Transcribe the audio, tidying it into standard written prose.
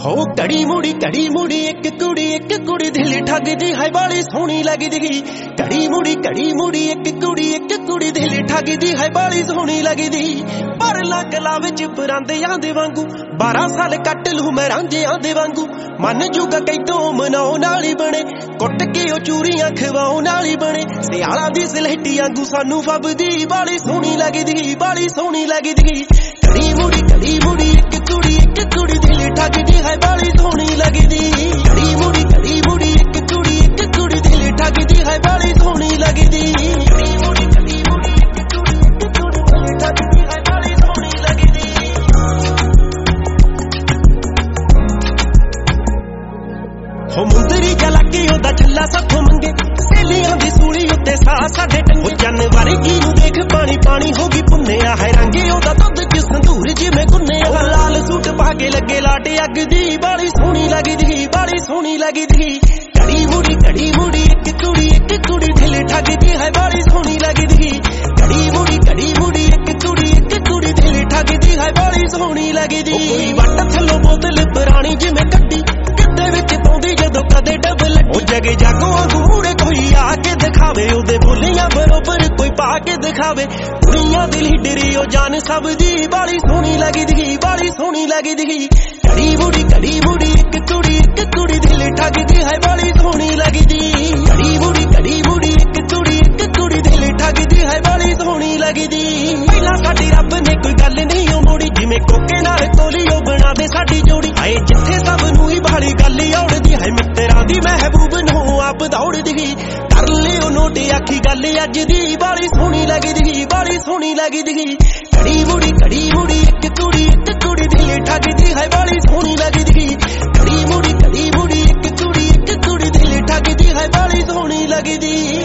हो कड़ी मुड़ी एक कुड़ी दिल ठगदी है बाली सोहनी लगदी। कड़ी मुड़ी एक कुड़ी दिल ठगदी है बाली सोहनी लगदी। पर लगला विच परांदियां दे वांगू 12 साल कट लू मैं रांझियां दे वांगू। मन जुग कैतों मनाउण वाली बने कुट के ओ चूरियां खवाउण वाली बने। सियाला दी सलेटी वांगू सानू फबदी बाली सोहनी लगदी बाली सोहनी लगदी। कड़ी मुड़ी एक कुड़ी दिल ठगदी है बाली सोहनी लगदी। कड़ी मुड़ी एक कुड़ी दिल ठगदी है बाली सोहनी लगदी। कड़ी मुड़ी एक कुड़ी दिल ठगदी है बाली सोहनी लगदी। हो मुंदरी जलाके ओदा छल्ला साथों मंगे सहेलियां दी सूली उत्ते साह साडे टंगे। जनवरी की नूं देख पानी पानी हो गई पुन्नेआ है रंगे ओदा दुध च संदूर जिवें गुन्नेआ। लाल सूट पा के लगे लाटे अग दी बाली सोहनी लगदी बाली सोहनी लगदी। कड़ी मुड़ी एक कुड़ी दिल ठगदी है बाली सोहनी लगदी। कड़ी मुड़ी एक कुड़ी दिल ठगदी है बाली सोहनी लगदी। कोई वट थल्लों बोतल पुरानी जिवें कड्डी किते विच पाउंदी जदों कदे डबल ओ जगे जागों वांगू कोई आके दिखावे ओदे बोलियां बरोबर कोई पा के दिखावे। कुड़ियां दिल हिडरी ओ जान सब दी बाली सोहनी लगदी बाली सोहनी लगदी। कड़ी मुड़ी एक कुड़ी दिल ठगदी है बाली सोहनी लगदी। कड़ी मुड़ी एक कुड़ी दिल ठगदी है बाली सोहनी लगदी। पहला साडी रब ने कोई गल नहीं ओ मोड़ी जिवें कोके नाल तोली ओ बना दे साडी जोड़ी। आए जिथे सब नूं ही बाली गल औड़दी है मित्तरां दी महबूब नूं आप दौड़दी। कर लिओ नोट आखी गल अज दी बाली सोहनी लगदी बाली सोहनी लगदी। कड़ी मुड़ी एक कुड़ी दिल ठगदी है बाली सोहनी लगदी। कड़ी मुड़ी एक कुड़ी दिल ठगदी है बाली सोहनी लगदी।